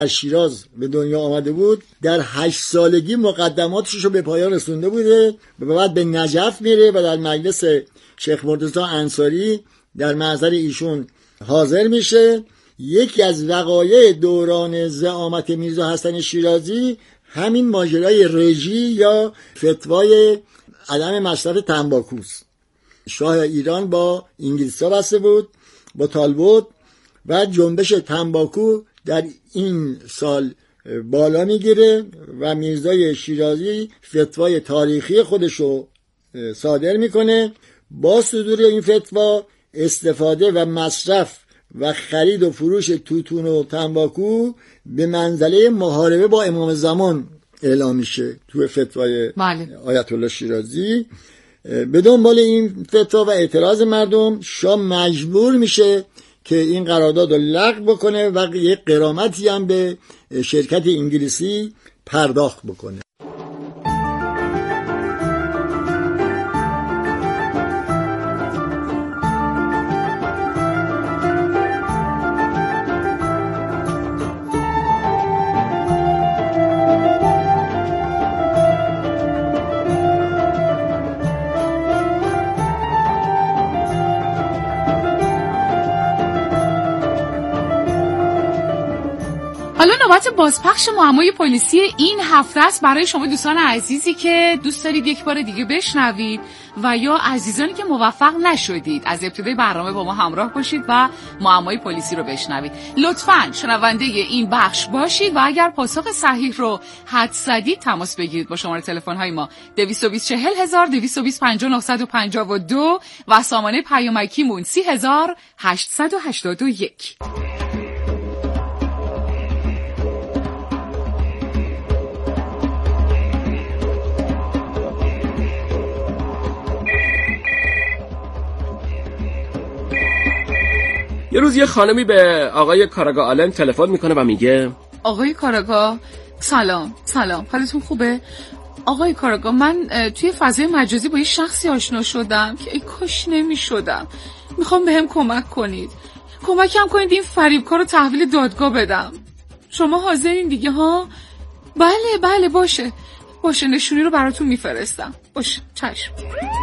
از شیراز به دنیا آمده بود، در 8 سالگی مقدماتش رو به پایان رسونده بوده و بعد به نجف میره و در مجلس شیخ مرتضی انصاری در محضر ایشون حاضر میشه. یکی از وقایع دوران زعامت میرزا حسن شیرازی همین ماجرای رژی یا فتوای عدم مصرف تنباکوست. شاه ایران با انگلیس‌ها بسته بود، با طالبوت، و جنبش تنباکو در این سال بالا میگیره و میرزای شیرازی فتوای تاریخی خودشو صادر میکنه. با صدور این فتوا استفاده و مصرف و خرید و فروش توتون و تنباکو به منزله محاربه با امام زمان اعلام میشه تو فتوای آیت الله شیرازی. به دنبال این فتوا و اعتراض مردم، شاه مجبور میشه که این قرارداد رو لغو بکنه و یک غرامتی هم به شرکت انگلیسی پرداخت بکنه. حالا نوبت بازپخش معمای پلیسی این هفته است برای شما دوستان عزیزی که دوست دارید یک بار دیگه بشنوید و یا عزیزانی که موفق نشدید از ابتدای برنامه با ما همراه باشید و معمای پلیسی رو بشنوید. لطفاً شنونده این بخش باشید و اگر پاسخ صحیح رو حدس زدید تماس بگیرید با شماره تلفن های ما 224000 225952 و سامانه پیامکیمون 30881. یه روز یه خانمی به آقای کاراگاه آلن تلفن میکنه و میگه آقای کاراگاه سلام حالتون خوبه؟ آقای کاراگاه من توی فضای مجازی با یه شخصی آشنا شدم که ای کاش نمیشدم. میخوام بهم کمک کنید، کمکم کنید این فریبکار رو تحویل دادگاه بدم. شما حاضرین دیگه ها؟ بله باشه نشونی رو براتون میفرستم. باشه چشم.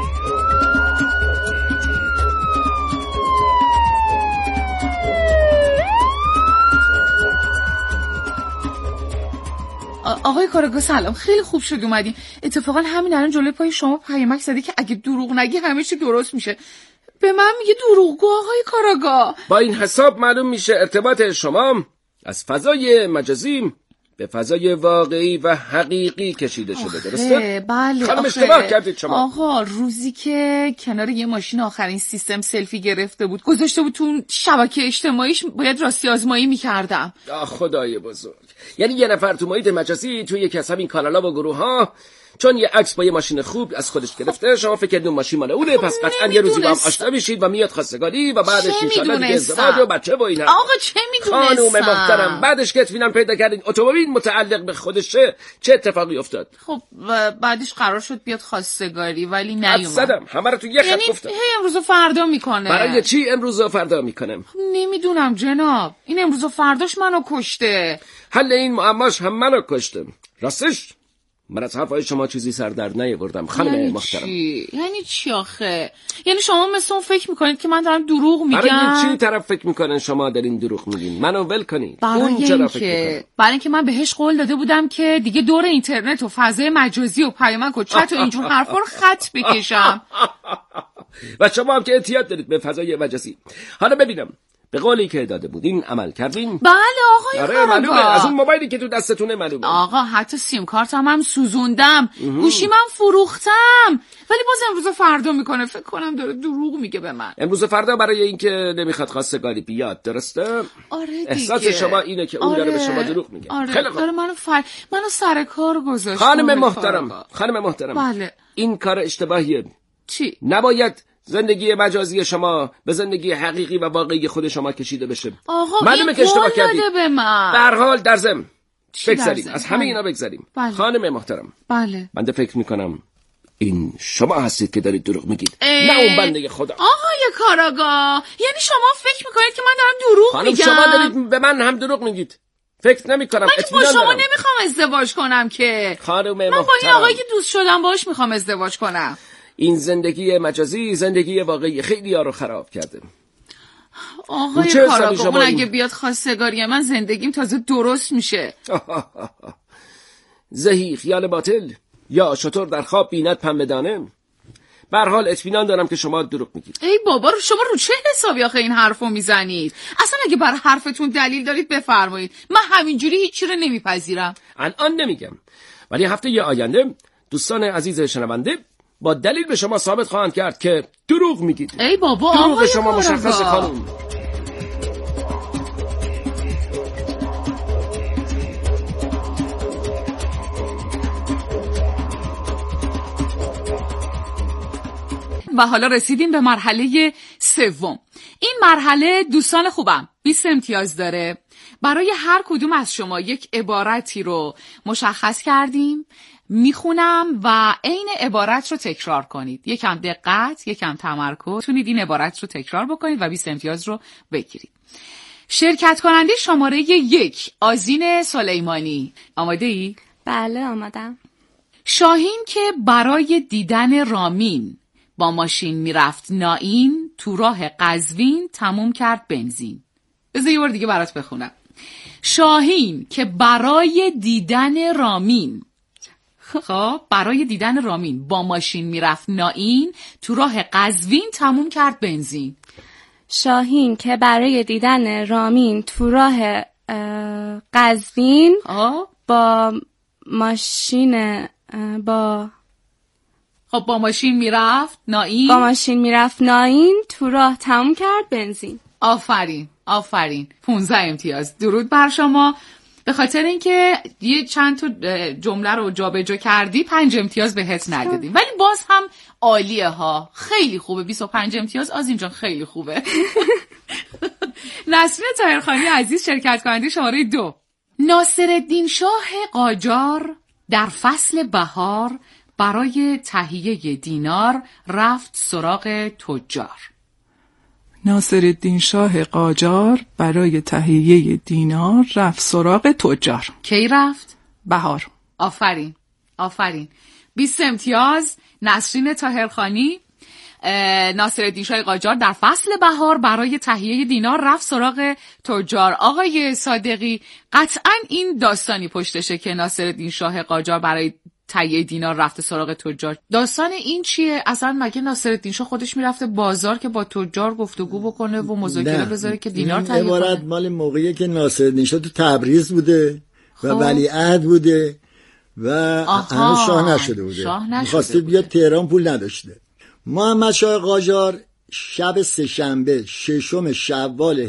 آقای کاراگاه سلام، خیلی خوب شد اومدین. اتفاقا همین الان جلوی پای شما پیامک زده که اگه دروغ نگی همه چی درست میشه. به من میگه دروغگو آقای کاراگاه. با این حساب معلوم میشه ارتباط شما از فضای مجازی به فضای واقعی و حقیقی کشیده شده، درسته؟ بله. خانم اشتباه کردید شما. آقا روزی که کنار یه ماشین آخرین سیستم سلفی گرفته بود گذاشته بود تو شبکه اجتماعیش باید راستی آزمایی میکردم. خدای بزرگ. یعنی یه نفر تو محیط مجازی توی یکی از همین کانالا و گروه ها چون یه عکس با یه ماشین خوب از خودش گرفته، شما فکر کردین ماشین مال اونه، پس قطعا یه روزی با هم آشنا میشید و میاد خواستگاری و بعدش ان شاء الله دیگه ازدواج و بچه و اینا. آقا چه میدونستم؟ خانم محترم بعدش که اطمینان پیدا کردین اتومبیل متعلق به خودش چه اتفاقی افتاد؟ خب بعدش قرار شد بیاد خواستگاری ولی نیومد. صدم همه رو تو یه خط گفتم. یعنی امروز و فردا میکنه. برای چی امروز و فردا میکنم؟ نمیدونم جناب، این امروز و فرداش منو کشته. حل این معماش هم منو کشته. راستش من از حرفای شما چیزی سر در نیاوردم خانم محترم. یعنی چی آخه؟ یعنی شما مثل اون فکر میکنید که من دارم دروغ میگم؟ برای چی طرف فکر میکنن شما دارین دروغ میگین؟ منو ول کنید. برای اینکه من بهش قول داده بودم که دیگه دور اینترنت و فضای مجازی و پیامک و چت و اینجور حرفا رو خط بکشم. و شما هم که اعتیاد دارید به فضای مجازی. حالا ببینم به قولی که داده بودین عمل کردین؟ بله آقای کاراگاه. معلومه از اون موبایلی که تو دستتونه معلومه. آقا حتی سیم کارتم هم سوزوندم. گوشی من فروختم. ولی باز امروز و فردا میکنه. فکر کنم داره دروغ میگه به من. امروز و فردا برای اینکه نمیخواد خواستگاری بیاد، درسته؟ آره دیگه. احساس شما اینه که اون داره به شما دروغ میگه. خیلی خوب. منو سر کار گذاشت. خانم محترم. بله. این کار اشتباهیه. چی؟ نباید زندگی مجازی شما به زندگی حقیقی و واقعی خود شما کشیده بشه. آقا معلومه که اشتباه کردید. به من. به هر حال در ضمن بگذاریم از همه اینا بگذاریم. بله. خانم محترم. بله. من فکر میکنم این شما هستید که دارید دروغ میگید، نه اون بنده خدا. آقای کاراگاه، یعنی شما فکر میکنید که من دارم دروغ میگم؟ شما دارید به من هم دروغ میگید. فکر نمی‌کنم من که با اطمینان شما دارم. نمیخوام ازدواج کنم که. خانم من با این محترم، آقایی که دوست شدم باش میخوام ازدواج کنم. این زندگی مجازی زندگی واقعی خیلی ها رو خراب کرده. آقای کاراگاه، اون اگه بیاد خواستگاری من زندگیم تازه درست میشه. زهی خیال باطل، یا شطور در خواب بیند پنبه دانه. به هر حال اطمینان دارم که شما دروغ میگید. ای بابا، شما رو چه حسابی آخه این حرفو میزنید؟ اصلا اگه بر حرفتون دلیل دارید بفرمایید. من همینجوری هیچی رو نمیپذیرم. الان نمیگم، ولی هفته آینده دوستان عزیز شنونده با دلیل به شما ثابت خواهند کرد که دروغ میگید. ای بابا، دروغ شما مشخص خانم. و حالا رسیدیم به مرحله سوم. این مرحله دوستان خوبم 20 امتیاز داره. برای هر کدوم از شما یک عبارتی رو مشخص کردیم، میخونم و عین عبارت رو تکرار کنید. یکم دقت، یکم تمرکز، تونید این عبارت رو تکرار بکنید و 20 امتیاز رو بگیرید. شرکت کننده شماره 1 آذین سلیمانی، آماده ای؟ بله آمادم. شاهین که برای دیدن رامین با ماشین میرفت نائین، تو راه قزوین تموم کرد بنزین. بذار یه بار دیگه برات بخونم. شاهین که برای دیدن رامین، خب برای دیدن رامین با ماشین میرفت نائین، تو راه قزوین تموم کرد بنزین. شاهین که برای دیدن رامین تو راه قزوین با ماشین با ماشین میرفت نائین تو راه تموم کرد بنزین. آفرین 15 امتیاز. درود بر شما. به خاطر اینکه یه چند تا جمله رو جابجا کردی 5 امتیاز بهت ندادیم، ولی باز هم عالیه ها، خیلی خوبه. 25 امتیاز از اینجا خیلی خوبه. نسرین طاهرخانی عزیز شرکت کننده شماره 2. ناصرالدین شاه قاجار در فصل بهار برای تهیه دینار رفت سراغ تجار. ناصرالدین شاه قاجار برای تهیه دینار رفت سراغ تجار. کی رفت؟ بهار. آفرین 20 امتیاز. نسرین طاهرخانی، ناصرالدین شاه قاجار در فصل بهار برای تهیه دینار رفت سراغ تجار. آقای صادقی، قطعاً این داستانی پشتشه که ناصرالدین شاه قاجار برای تهیه دینار رفته سراغ تجار. داستان این چیه؟ اصلا مگه ناصرالدین شاه خودش میرفته بازار که با تجار گفتگو بکنه و مذاکره بذاره که دینار تهیه کنه؟ عبارت مال موقعی که ناصرالدین شاه تو تبریز بوده و ولیعهد بوده و هنوز شاه نشده بوده، میخواسته بیاد تهران، پول نداشته. محمد شاه قاجار شب سه‌شنبه 6 شوال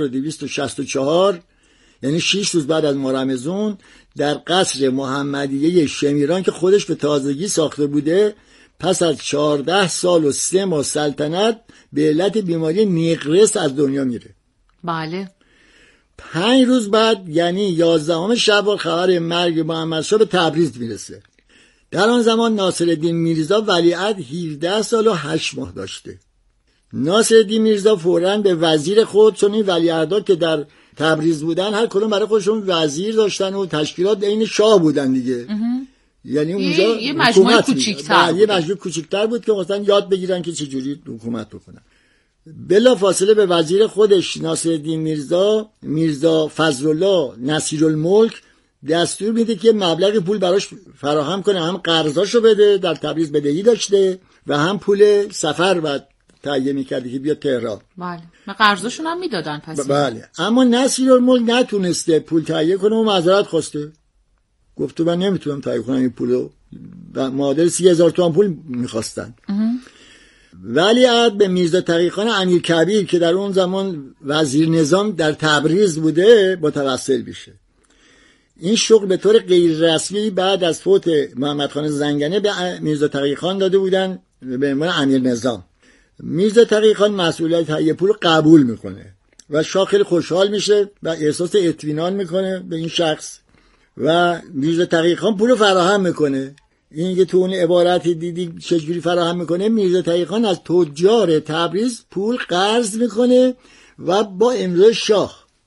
1264، یعنی 6 روز بعد از ماه رمضان، در قصر محمدیه شمیران که خودش به تازگی ساخته بوده، پس از 14 سال و 3 ماه سلطنت به علت بیماری نیقرس از دنیا میره. بله. 5 روز بعد یعنی 11 شوال خبر مرگ محمد شاه به تبریز میرسه. در آن زمان ناصرالدین میرزا ولیعهد 17 سال و 8 ماه داشته. ناصرالدین میرزا فوراً به وزیر خود، چون این ولیعهدها که در تبریز بودن هر کدوم برای خودشون وزیر داشتن و تشکیلات عین شاه بودن دیگه، یعنی اونجا یه مجموعه کوچیک‌تر بود. یه مجموعه کوچیک‌تر بود که مثلا یاد بگیرن که چجوری حکومت بکنن. بلا فاصله به وزیر خودش ناصرالدین میرزا فضلالله نصیرالملک دستور میده که مبلغ پول براش فراهم کنه، هم قرضاشو بده، در تبریز بدهی داشته، و هم پول سفر بعد تهیه میکرده که بیاد تهران. بله، و قرضاشون هم میدادن پس. بله، اما نصیرالملک نتونسته پول تهیه کنه و معذرت خواسته، گفته من نمیتونم تهیه کنم این پولو، معادل 30,000 تومان پول میخواستن. ولیعهد به میرزا تقی‌خان امیرکبیر که در اون زمان وزیر نظام در تبریز بوده متوسل میشه. این شغل به طور غیر رسمی بعد از فوت محمد خان زنگنه به میرزا تقی‌خان داده بودن به عنوان امیر نظام. میرزا تقی‌خان مسئولیت تهیه پول قبول میکنه و شاه خیلی خوشحال میشه و احساس اطمینان میکنه به این شخص و میرزا تقی‌خان پول فراهم میکنه. این که تو اون عبارتی دیدی چجوری فراهم میکنه، میرزا تقی‌خان از تجار تبریز پول قرض میکنه و با امضای شاه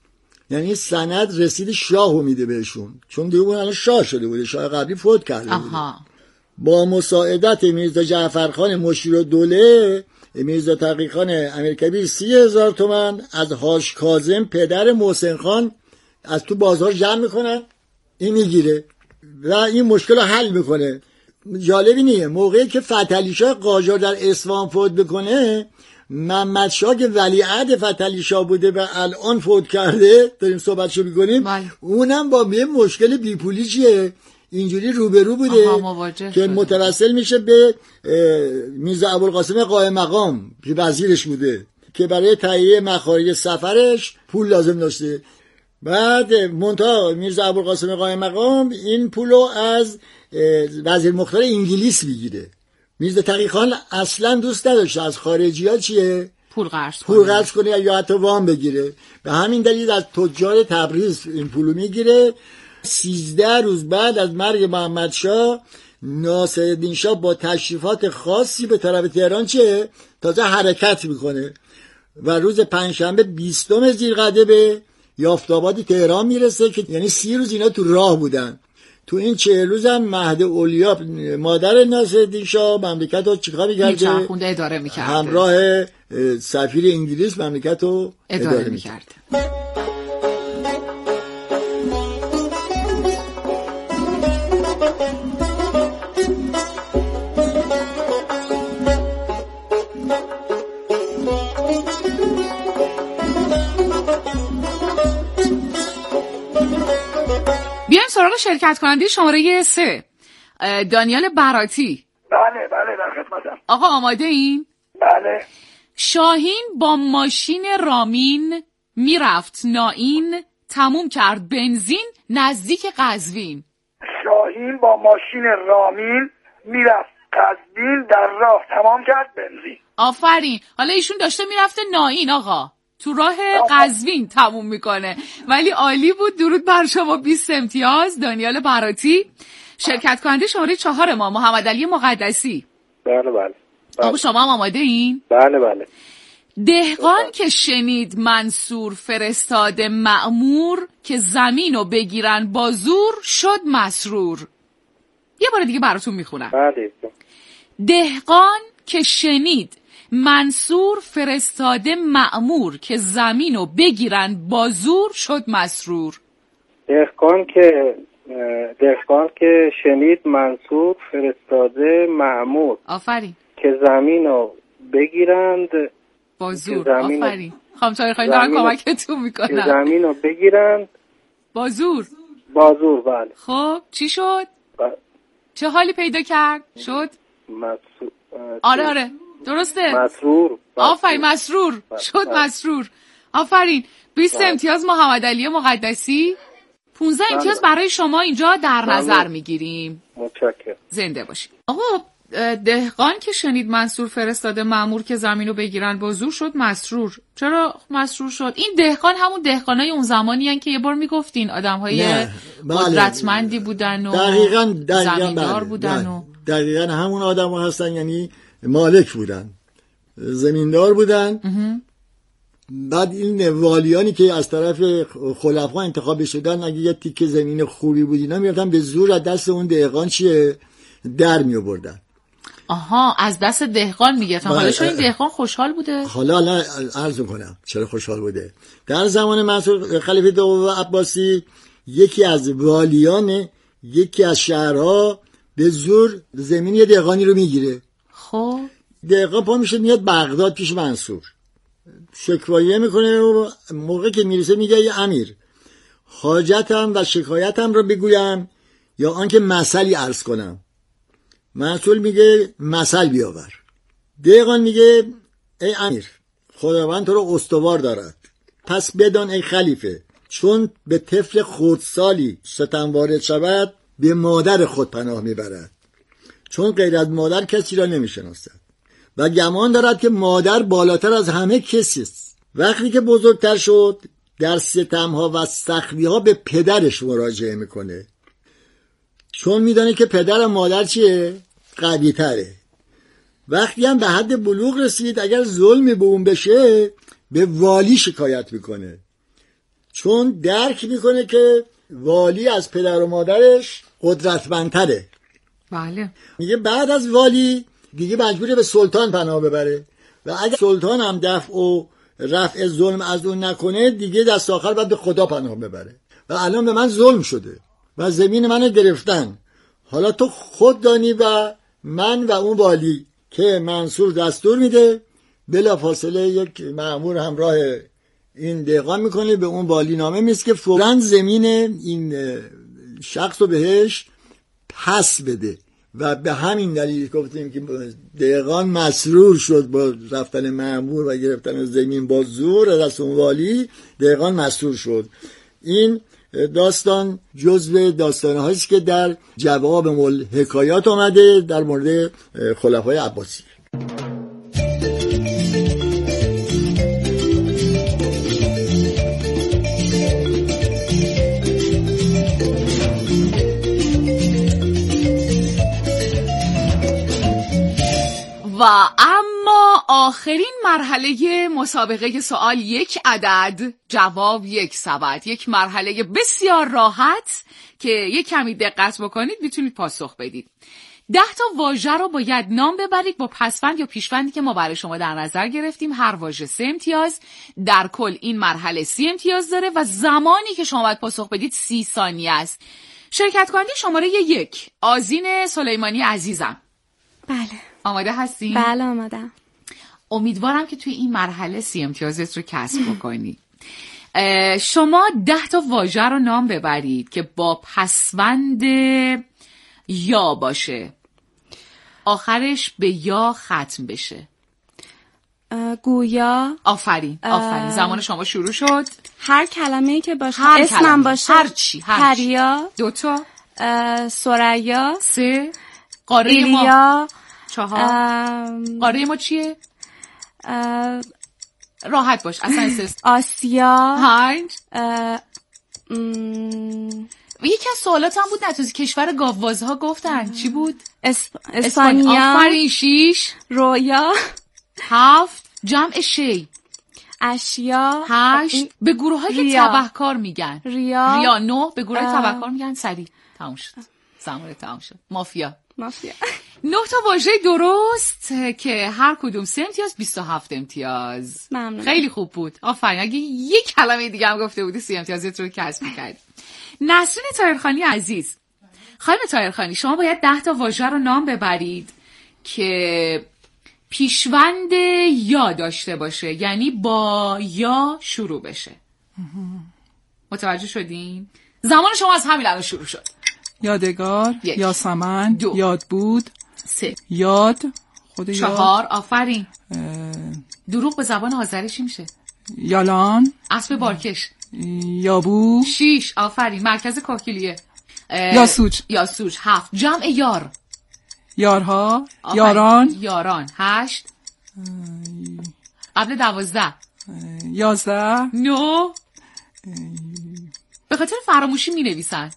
یعنی سند رسید شاهو میده بهشون، چون دیگه اون الان شاه شده بوده، شاه قبلی فوت کرده بوده. با مساعدت میرزا جعفرخان مشیرالدوله، میرزا تقی‌خان امیرکبیر 30,000 تومان از حاج کاظم پدر محسن خان از تو بازار جمع میکنن، این میگیره و این مشکل رو حل میکنه. جالبی نیه موقعی که فتحعلی شاه قاجار در اصفهان فوت بکنه، محمد شاه که ولیعهد فتحعلی شاه بوده و الان فوت کرده، داریم صحبتشو میکنیم، اونم با یه مشکل بیپولی چیه اینجوری روبرو بوده که متوسل میشه به میرزا ابوالقاسم قائم مقام که وزیرش بوده که برای تهیه مخارج سفرش پول لازم داشته. بعد منتها میرزا ابوالقاسم قائم مقام این پولو از وزیر مختار انگلیس میگیره. میرزا تقی‌خان اصلا دوست نداشته از خارجی ها چیه پول قرض کنه یا حتی وام بگیره، به همین دلیل از تجار تبریز این پولو میگیره. 13 روز بعد از مرگ محمد شاه، ناصرالدین شاه با تشریفات خاصی به طرف تهران تازه حرکت میکنه و روز پنجشنبه 20 ذی‌القعده به یافت‌آباد تهران میرسه که یعنی 30 روز اینا تو راه بودن. تو این 40 روز هم مهد اولیا مادر ناصرالدین شاه مملکت رو چیکار می‌کرده؟ اداره می‌کرده. همراه سفیر انگلیس مملکت رو اداره می‌کرده. سراغ شرکت کننده شماره 3 دانیال براتی. بله در خدمتم. آقا آماده این؟ بله. شاهین با ماشین رامین میرفت نائین، تموم کرد بنزین نزدیک قزوین. شاهین با ماشین رامین میرفت قزوین، در راه تمام کرد بنزین. آفرین. حالا ایشون داشته میرفته نائین آقا، تو راه قزوین تموم میکنه، ولی عالی بود. درود بر شما. 20 امتیاز. دانیال براتی. شرکت کننده شماره 4 ما محمدعلی مقدسی. بله. آقا شما هم آماده این؟ بله. دهقان که شنید منصور فرستاده مأمور، که زمینو بگیرن با زور شد مسرور. یه بار دیگه براتون میخونم. بله. دهقان که شنید منصور فرستاده مأمور، که زمینو بگیرن با زور شد مسرور. دهقان که شنید منصور فرستاده مأمور، آفرین، که زمینو بگیرند با زور. آفرین. خانم طاهرخانی دارن کمکتون میکنن. که زمینو بگیرند با زور. بله. خب چی شد؟ چه حالی پیدا کرد؟ شد آره درسته. مسرور. آفرین. مسرور شد. مسرور. آفرین. 20 امتیاز محمدعلی مقدسی. 15 امتیاز برای شما اینجا در نظر میگیریم. متشکرم. زنده باشید. آقا دهقان که شنید منصور فرستاده مأمور، که زمینو بگیرن با زور شد مسرور. چرا مسرور شد؟ این دهقان همون دهقانای اون زمانی هن که یه بار میگفتین آدمهای قدرتمندی بودن و زمیندار بودن و دقیقاً همون آدم‌ها هستن، یعنی مالک بودن، زمیندار بودن. بعد این والیانی که از طرف خلفا انتخاب شدن، اگه یه تیکه زمین خوبی بود اینا میرفتن به زور از دست اون دهقان در می آوردن. آها، از دست دهقان میگفتن. حالا چون این دهقان خوشحال بوده؟ حالا عرض کنم چرا خوشحال بوده. در زمان منصور خلیفه دوم عباسی، یکی از والیان یکی از شهرها به زور زمین یه دهقانی رو میگیره. خب دهقان پا میشه میاد بغداد پیش منصور، شکوایه میکنه و موقع که میرسه میگه ای امیر، حاجتم و شکایتم رو بگویم یا آنکه مثلی عرض کنم؟ منصور میگه مثل بیاور. دهقان میگه ای امیر، خداوند تو رو استوار دارد، پس بدان ای خلیفه، چون به طفل خردسالی ستم وارد شود به مادر خود پناه میبرد، چون غیر از مادر کسی را نمیشناسد و گمان دارد که مادر بالاتر از همه کسی است. وقتی که بزرگتر شد در ستمها و سختی‌ها به پدرش مراجعه میکنه، چون میدونه که پدر و مادر قوی تره. وقتی هم به حد بلوغ رسید اگر ظلمی به اون بشه به والی شکایت میکنه، چون درک میکنه که والی از پدر و مادرش قدرتمندتره. بله. میگه بعد از والی دیگه مجبوره به سلطان پناه ببره و اگه سلطان هم دفع و رفع ظلم از اون نکنه دیگه دست آخر باید به خدا پناه ببره و الان به من ظلم شده و زمین منو گرفتن. حالا تو خود دانی و من و اون والی که منصور دستور میده بلافاصله یک مأمور همراه این دهقان میکنه، به اون والی نامه میرسه که فوراً زمین این شخص رو بهش پس بده و به همین دلیل گفتیم که دهقان مسرور شد با رفتن مأمور و گرفتن زمین با زور از دست اون والی. دهقان مسرور شد. این داستان جزو داستان‌هایی است که در جواب حکایات آمده در مورد خلفای عباسی. و اما آخرین مرحله مسابقه سوال 1 عدد جواب 1 سبد، یک مرحله بسیار راحت که یک کمی دقت بکنید میتونید پاسخ بدید. 10 تا واژه رو باید نام ببرید با پسوند یا پیشوندی که ما برای شما در نظر گرفتیم. هر واژه 3 امتیاز. در کل این مرحله 30 امتیاز داره و زمانی که شما باید پاسخ بدید 30 ثانیه است. شرکت کننده شماره 1 آذین سلیمانی عزیزم. بله. آماده هستین؟ بله آمادم. امیدوارم که توی این مرحله 30 امتیازت رو کسب بکنی. شما 10 تا واژه رو نام ببرید که با پسوند یا باشه، آخرش به یا ختم بشه. گویا. آفرین آفرین. زمان شما شروع شد. هر کلمه‌ای که باشه، هر اسمم کلمه. باشه. هر چی. پریا. 2 تا. سریا. 3. قاره ایلیا. ما 4. قاره ما چیه؟ راحت باش اصلا استرس. آسیا. 5. یکی از سوالات هم بود نتوزی کشور گاووازها گفتن چی بود؟ اسپانیا. آفرین. 6. رویا. 7. جمع شی. اشیا. 8. به گروه های تبهکار میگن. ریا. 9. به گروه تبهکار میگن. سریع تموم شد. زمان تموم شد. مافیا. 9 تا واژه درست که هر کدوم 3 امتیاز 27 امتیاز. ممنون. خیلی خوب بود. آفرین. اگه یک کلمه دیگه هم گفته بودی 30 امتیازت رو کسب می‌کردی. نسرین طاهرخانی عزیز. خانم طاهرخانی شما باید 10 تا واژه رو نام ببرید که پیشوند یا داشته باشه، یعنی با یا شروع بشه. متوجه شدین؟ زمان شما از همین الان شروع شد. یادگار. 1. یاسمن. 2. یاد بود. 3. یاد. خود 4. آفرین. دروغ به زبان آذری چی میشه؟ یالان. اسب بارکش. یابو. 6. آفرین. مرکز کاکیلیه. یاسوج. یاسوج. 7. جمع یار. یارها. یاران. 8. قبل 12. 11. 9. به خاطر فراموشی می نویسن.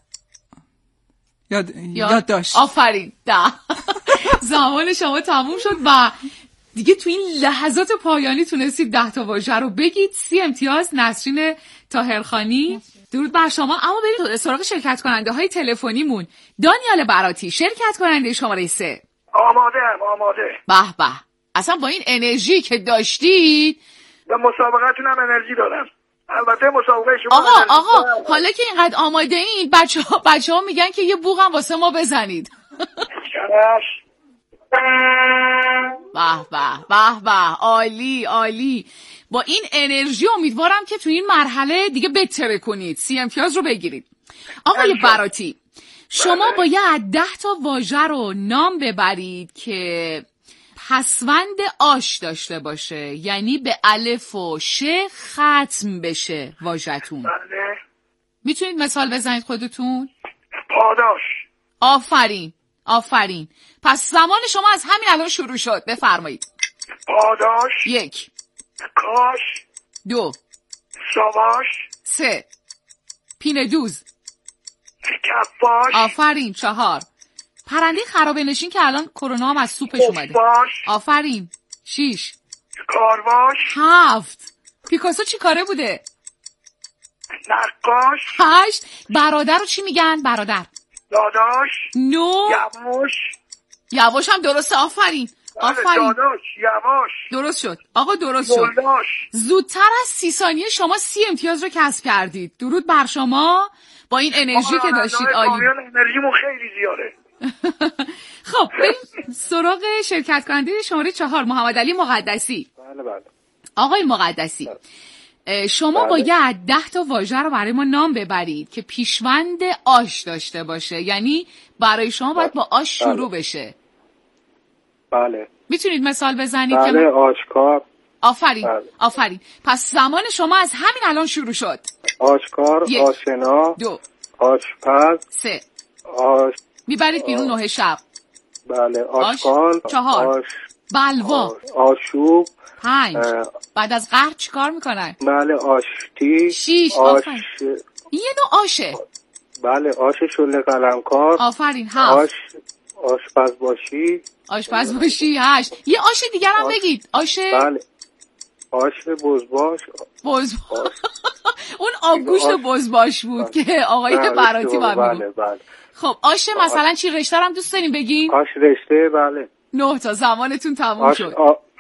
یاد داشت. آفرین. 10. زمان شما تموم شد و دیگه تو این لحظات پایانی تونستید 10 تا واژه رو بگید. 30 امتیاز. نسرین طاهرخانی درود بر شما. اما بریم سراغ شرکت کننده های تلفنیمون. دانیال براتی شرکت کننده شماره 3. آماده. به به. اصلا با این انرژی که داشتید به مسابقتون هم انرژی دارم. البته مسابقه شما آقا حالا که اینقدر آماده این بچه ها میگن که یه بوق هم واسه ما بزنید. به عالی. با این انرژی امیدوارم که تو این مرحله دیگه بهتره کنید. 30 امتیاز رو بگیرید. آقای براتی شما باید 10 تا واژه رو نام ببرید که پسوند آش داشته باشه، یعنی به الف و ش ختم بشه واژه‌تون. بله. میتونید مثال بزنید خودتون؟ پاداش. آفرین. پس زمان شما از همین الان شروع شد. بفرمایید. پاداش. 1. کاش. 2. ساواش. 3. پینه دوز. کفاش. آفرین. 4. پرنده خرابه نشین که الان کرونا هم از سوپش اومده. آفرین. 6. کارواش. 7. پیکاسو چی کاره بوده؟ نقاش. 8. برادر رو چی میگن؟ برادر. داداش. 9. یواش. یواش هم درسته. آفرین. داداش یواش. درست شد آقا، درست شد. داداش. زودتر از 30 ثانیه شما 30 امتیاز رو کسب کردید. درود بر شما با این انرژی که داشتید. عالی. انرژیمون خیلی زیاده. خب بریم سراغ شرکت کننده شماره 4 محمد علی مقدسی. بله. آقای مقدسی، شما باید 10 تا واژه رو برای ما نام ببرید که پیشوند آش داشته باشه، یعنی برای شما باید با آش شروع بشه. بله. میتونید مثال بزنید؟ بله. آشکار. آفرین. بله. آفرین. پس زمان شما از همین الان شروع شد. آشکار. 1. آشنا. 2. آشپز. 3. میبرید بیرون 9 شب. بله. آشغال. 4. بلوا. آشوب. 5. بعد از قهر چی کار میکنن؟ بله. آشتی. 6. یه نوع آشه. بله. آش شله قلمکار. آفرین. 7. آشپز باشی. 8. یه آش دیگر هم بگید. آش. بله. آش بزباش. اون آبگوشت بزباش بود که آقای براتی با میگفت. بله. خب آش مثلا چی رشته هم دوست داریم بگیم؟ آش رشته. بله. 9 تا. زمانتون تموم شد.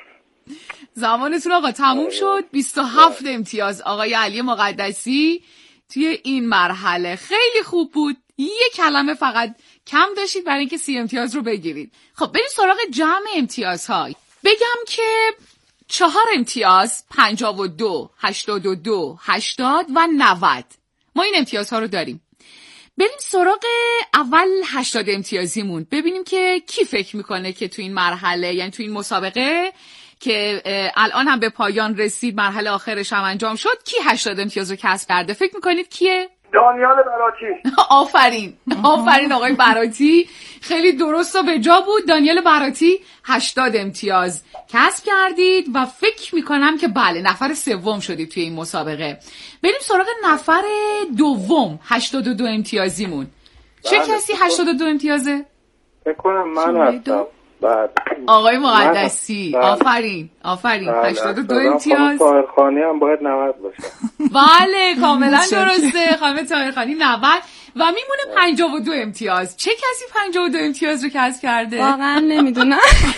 زمانتون آقا تموم شد. 27 امتیاز آقای علی مقدسی توی این مرحله. خیلی خوب بود. یه کلمه فقط کم داشتید برای اینکه 30 امتیاز رو بگیرید. خب بریم سراغ جمع امتیازهای. بگم که 4 امتیاز 52 82 80 و 90 ما این امتیازها رو داریم. بریم سراغ اول 80 امتیازیمون، ببینیم که کی فکر میکنه که تو این مرحله، یعنی تو این مسابقه که الان هم به پایان رسید، مرحله آخرش هم انجام شد، کی 80 امتیاز رو کسب کرده؟ فکر میکنید کیه؟ دانیال براتی. آفرین آقای براتی، خیلی درست و به جا بود. دانیال براتی 80 امتیاز کسب کردید و فکر میکنم که بله نفر سوم شدید توی این مسابقه. بریم سراغ نفر دوم 82 امتیازیمون. چه کسی 82 امتیازه؟ فکر کنم من هستم. آقای مقدسی. آفرین 82 امتیاز. طاهرخانی هم باید 90 باشه. بله کاملا درسته. خانم طاهرخانی 90 و میمونه 52 امتیاز. چه کسی 52 امتیاز رو کسب کرده؟ واقعا نمیدونم.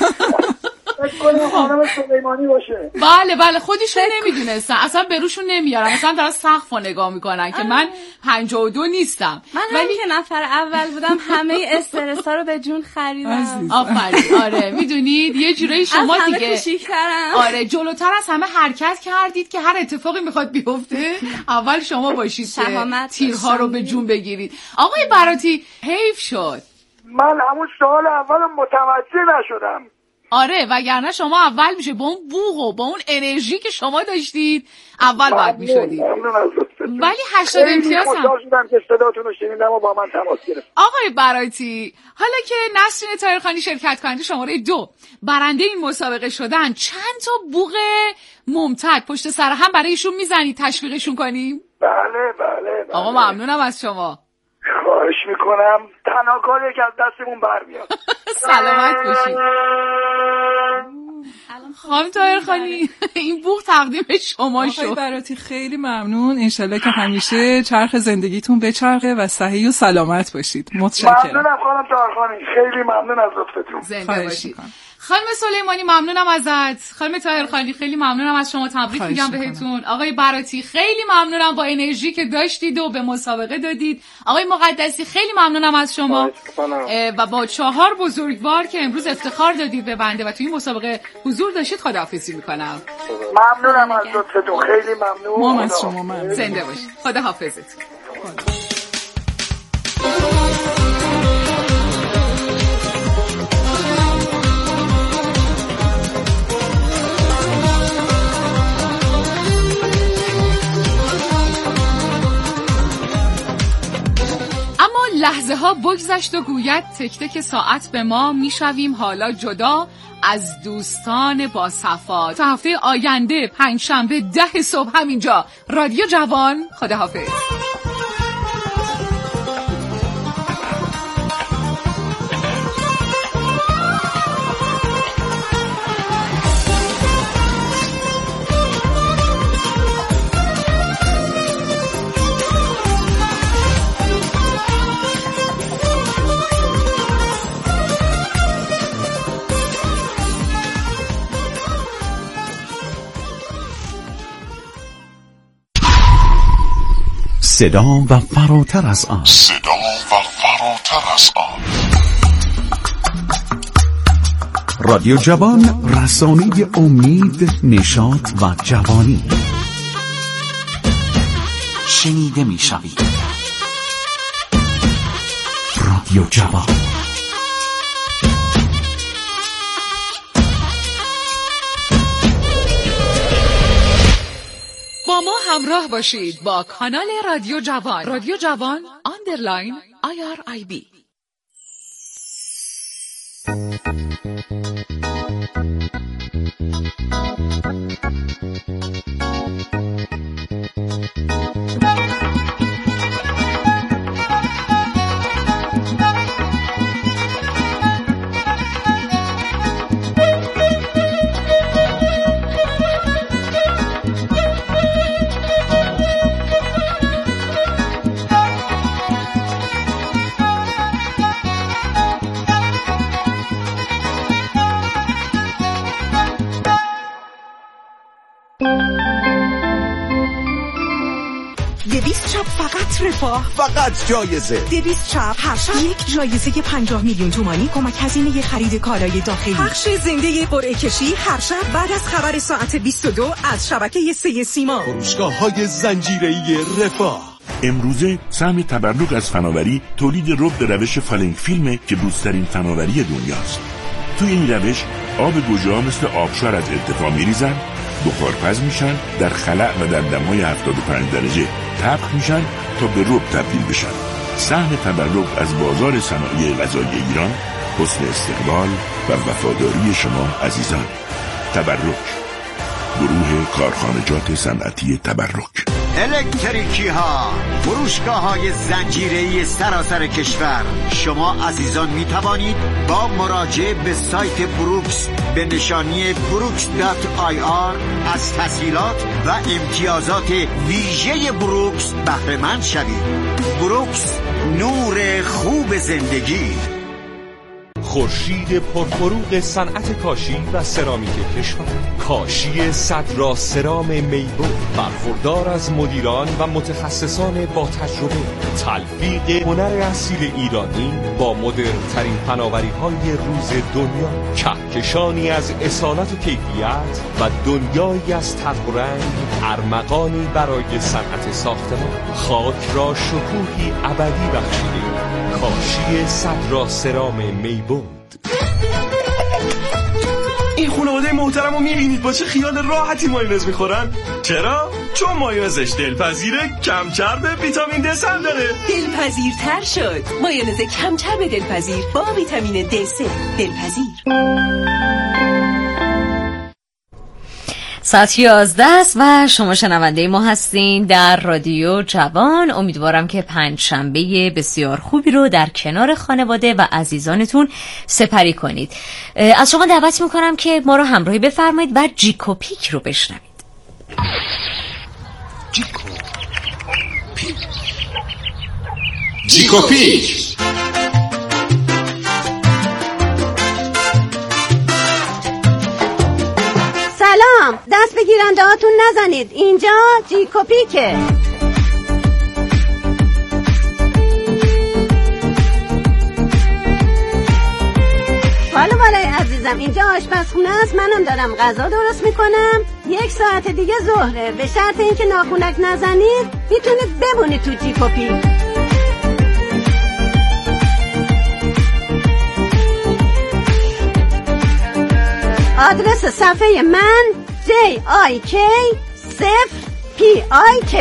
فکر کنم خانم سلیمانی باشه. بله خودشون نمیدونستن، اصلا به روشون نمیارن، اصلا دارن سقف رو نگاه میکنن که من 52 نیستم. ولی که نفر اول بودم همه استرس ها رو به جون خریدم. آفرین. آره میدونید یه جورایی شما دیگه آره جلوتر از همه حرکت کردید که هر اتفاقی میخواد بیفته اول شما باشید که تیرها رو به جون بگیرید. آقای براتی حیف شد من همون سوال اول متوجه نشدم. آره وگرنه شما اول میشه با اون بوق و با اون انرژی که شما داشتید اول باید میشدید. ولی 80 امتیاز هم خوشحال شدم که صداتون رو شنیدم و با من تماس گرفتید. آقای براتی، حالا که نسرین طاهرخانی شرکت کننده شماره 2 برنده این مسابقه شدن، چند تا بوق ممتد پشت سر هم برای ایشون میزنید تشویقشون کنیم؟ بله. آقا ممنونم از شما. خواهش میکنم. تنها کاری که از دستمون برمیاد. سلامت باشید. خانم طاهرخانی این بوق تقدیم شما شد. آقای براتی خیلی ممنون. انشالله که همیشه چرخ زندگیتون بچرخه و صحیح و سلامت باشید. متشکرم. ممنونم خانم طاهرخانی، خیلی ممنون از لطفتون. زنده باشید. خانم سلیمانی ممنونم ازت. خانم طاهرخانی خیلی ممنونم از شما، تبریک میگم بهتون. آقای براتی خیلی ممنونم با انرژی که داشتید و به مسابقه دادید. آقای مقدسی خیلی ممنونم از شما و با 4 بزرگوار که امروز افتخار دادید به بنده و توی این مسابقه حضور داشتید خداحافظی میکنم. ممنونم از لطفتون، خیلی ممنون. ما از شما ممنون. زنده باشید. خداحافظت. لحظه ها بگذشت و گوید تک تک ساعت به ما، میشویم حالا جدا از دوستان با صفا. تا هفته آینده پنجشنبه 10 صبح همینجا رادیو جوان. خداحافظ. صدا و فراتر از آن. رادیو جوان، رسانه امید، نشاط و جوانی. شنیده می شوید. رادیو جوان. با ما همراه باشید با کانال رادیو جوان. رادیو جوان _ IRIB. فقط رفاه، فقط جایزه. 200 چپ هر شب یک جایزه 50 میلیون تومانی کمک هزینه خرید کالای داخلی. پخش زنده قرعه کشی هر شب بعد از خبر ساعت 22 از شبکه 3 سیما. فروشگاه‌های زنجیره‌ای رفاه. امروزه سهم تبرک از فناوری تولید رب به روش فالنگ فیلمه که روزترین فناوری دنیاست. توی این روش آب گوجه‌ها مثل آبشار از ارتفاع میریزن، بخارپز میشن، در خلأ و در دمای 75 درجه طبخ میشن تا به رب تبدیل بشن. سهم تبرک از بازار صنایع غذایی ایران، حسن استقبال و وفاداری شما عزیزان. تبرک، گروه کارخانجات صنعتی تبرک. الکتریکی ها، فروشگاه های زنجیره‌ای سراسر کشور. شما عزیزان می توانید با مراجعه به سایت بروکس به نشانی brooks.ir از تسهیلات و امتیازات ویژه بروکس بهره مند شوید. بروکس، نور خوب زندگی. خورشید پرفروغ صنعت کاشی و سرامیک کشور. کاشی صدرا سرام میبو، برخوردار از مدیران و متخصصان با تجربه. تلفیق هنر اصیل ایرانی با مدرن ترین فناوری های روز دنیا. کهکشانی از اصالت و کیفیت و دنیایی از طرح و رنگ. ارمغانی برای صنعت ساختمان. خاک را شکوهی ابدی بخشیده. کاشی صدرا سرام میبوند. این خانواده محترم رو میبینید با چه خیال راحتی مایونز میخورن؟ چرا؟ چون مایونزش دلپذیره، کم چربه، ویتامین د هم داره. دلپذیرتر شد. مایونز کم چرب دلپذیر با ویتامین د3. دلپذیر. ساعت 11 است و شما شنونده ما هستین در رادیو جوان. امیدوارم که پنجشنبه بسیار خوبی رو در کنار خانواده و عزیزانتون سپری کنید. از شما دعوت میکنم که ما رو همراهی بفرمایید و جیکو پیک رو بشنوید. جیکو پیک. سلام، دست به گیرنده هاتون نزنید، اینجا جیکو پیکه. بالای عزیزم، اینجا آشپزخونه است، منم دارم غذا درست میکنم. 1 ساعت دیگه ظهره، به شرط اینکه ناخونک نزنید میتونید بمونید تو جیکو پیک. آدرس صفحه من JIK0PIK.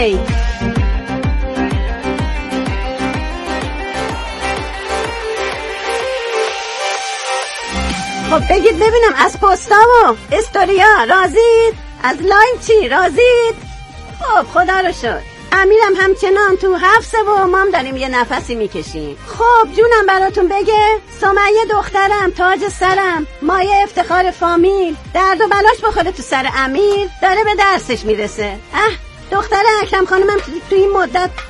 خب بگید ببینم از پستا و استوریا راضید؟ از لایک چی راضید؟ خب خدا رو شکر. امیرم همچنان تو 7 و مام داریم یه نفسی میکشیم. خب جونم براتون بگه، سمیه دخترم، تاج سرم، مایه افتخار فامیل، درد و بلاش بخوره تو سر امیر، داره به درسش میرسه. دختر اکرم خانمم تو این مدت